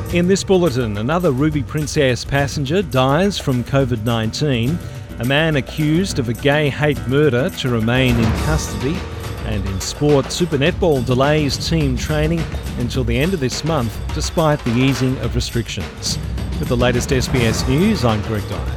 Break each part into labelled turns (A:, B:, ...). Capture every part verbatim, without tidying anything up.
A: In this bulletin, another Ruby Princess passenger dies from covid nineteen, a man accused of a gay hate murder to remain in custody, and in sport, Super Netball delays team training until the end of this month despite the easing of restrictions. With the latest S B S News, I'm Greg Dyer.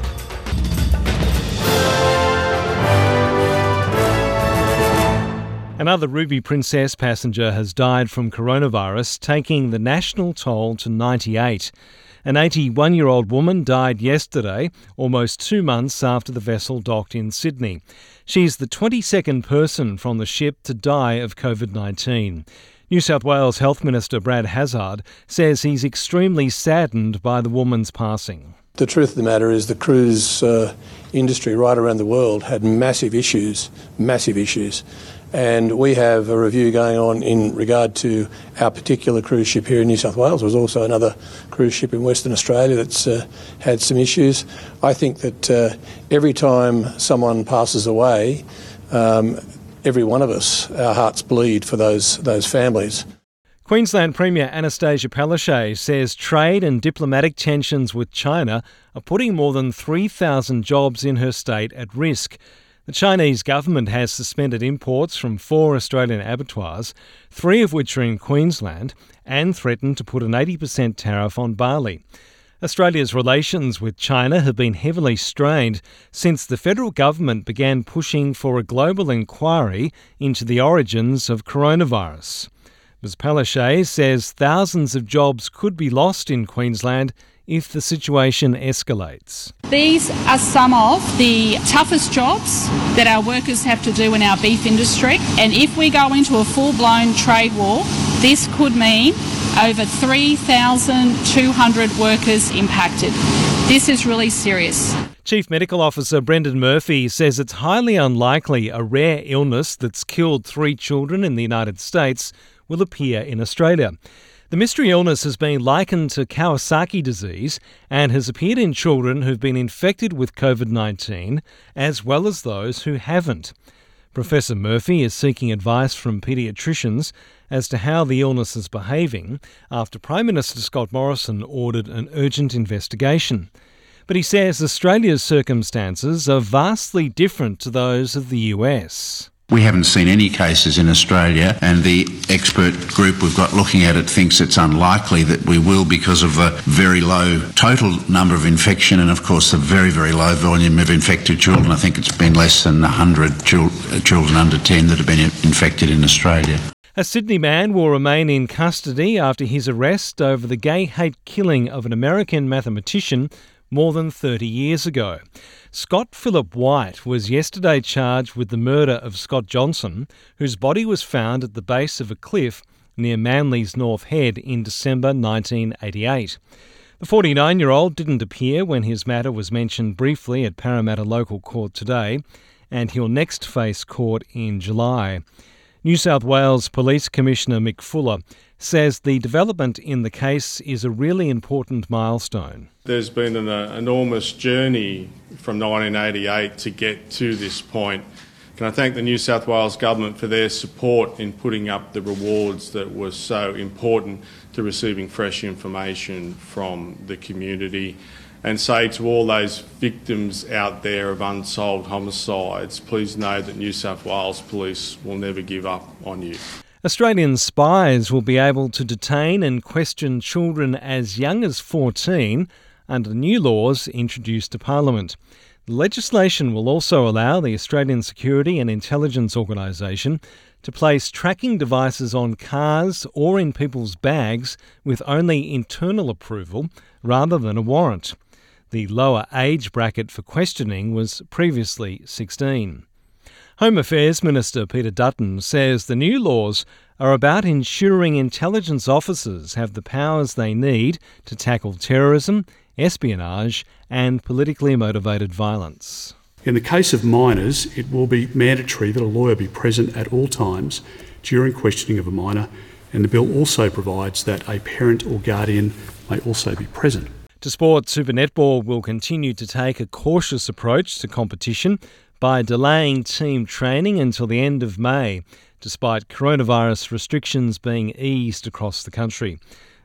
A: Another Ruby Princess passenger has died from coronavirus, taking the national toll to ninety-eight. An eighty-one-year-old woman died yesterday, almost two months after the vessel docked in Sydney. She's the twenty-second person from the ship to die of covid nineteen. New South Wales Health Minister Brad Hazzard says he's extremely saddened by the woman's passing.
B: The truth of the matter is the cruise uh, industry right around the world had massive issues, massive issues. And we have a review going on in regard to our particular cruise ship here in New South Wales. There's also another cruise ship in Western Australia that's uh, had some issues. I think that uh, every time someone passes away, um, every one of us, our hearts bleed for those those families.
A: Queensland Premier Anastasia Palaszczuk says trade and diplomatic tensions with China are putting more than three thousand jobs in her state at risk. The Chinese government has suspended imports from four Australian abattoirs, three of which are in Queensland, and threatened to put an eighty percent tariff on barley. Australia's relations with China have been heavily strained since the federal government began pushing for a global inquiry into the origins of coronavirus. Miz Palaszczuk says thousands of jobs could be lost in Queensland if the situation escalates.
C: These are some of the toughest jobs that our workers have to do in our beef industry, and if we go into a full-blown trade war, this could mean over three thousand two hundred workers impacted. This is really serious.
A: Chief Medical Officer Brendan Murphy says it's highly unlikely a rare illness that's killed three children in the United States will appear in Australia. The mystery illness has been likened to Kawasaki disease and has appeared in children who've been infected with covid nineteen, as well as those who haven't. Professor Murphy is seeking advice from paediatricians as to how the illness is behaving after Prime Minister Scott Morrison ordered an urgent investigation. But he says Australia's circumstances are vastly different to those of the U S.
D: We haven't seen any cases in Australia, and the expert group we've got looking at it thinks it's unlikely that we will because of the very low total number of infection and, of course, the very, very low volume of infected children. I think it's been less than one hundred chil- children under ten that have been infected in Australia.
A: A Sydney man will remain in custody after his arrest over the gay hate killing of an American mathematician more than thirty years ago. Scott Philip White was yesterday charged with the murder of Scott Johnson, whose body was found at the base of a cliff near Manly's North Head in December nineteen eighty-eight. The forty-nine-year-old didn't appear when his matter was mentioned briefly at Parramatta Local Court today, and he'll next face court in July. New South Wales Police Commissioner Mick Fuller says the development in the case is a really important milestone.
E: There's been an uh, enormous journey from nineteen eighty-eight to get to this point. Can I thank the New South Wales Government for their support in putting up the rewards that were so important to receiving fresh information from the community, and say to all those victims out there of unsolved homicides, please know that New South Wales Police will never give up on you.
A: Australian spies will be able to detain and question children as young as fourteen under new laws introduced to Parliament. The legislation will also allow the Australian Security and Intelligence Organisation to place tracking devices on cars or in people's bags with only internal approval rather than a warrant. The lower age bracket for questioning was previously sixteen. Home Affairs Minister Peter Dutton says the new laws are about ensuring intelligence officers have the powers they need to tackle terrorism, espionage and politically motivated violence.
F: In the case of minors, it will be mandatory that a lawyer be present at all times during questioning of a minor, and the bill also provides that a parent or guardian may also be present.
A: To sport, Super Netball will continue to take a cautious approach to competition by delaying team training until the end of May, despite coronavirus restrictions being eased across the country.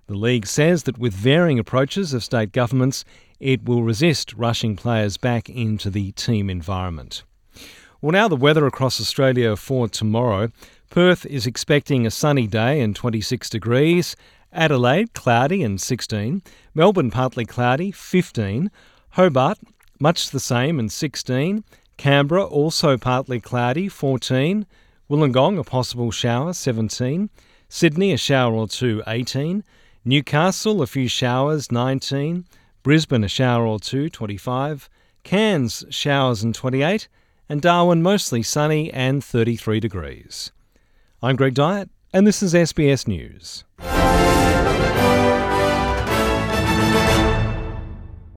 A: The league says that with varying approaches of state governments, it will resist rushing players back into the team environment. Well, now the weather across Australia for tomorrow. Perth is expecting a sunny day and twenty-six degrees. Adelaide, cloudy and sixteen. Melbourne, partly cloudy, fifteen. Hobart, much the same and sixteen. Canberra, also partly cloudy, fourteen. Wollongong, a possible shower, seventeen. Sydney, a shower or two, eighteen. Newcastle, a few showers, nineteen. Brisbane, a shower or two, twenty-five. Cairns, showers and twenty-eight. And Darwin, mostly sunny and thirty-three degrees. I'm Greg Dyett, and this is S B S News.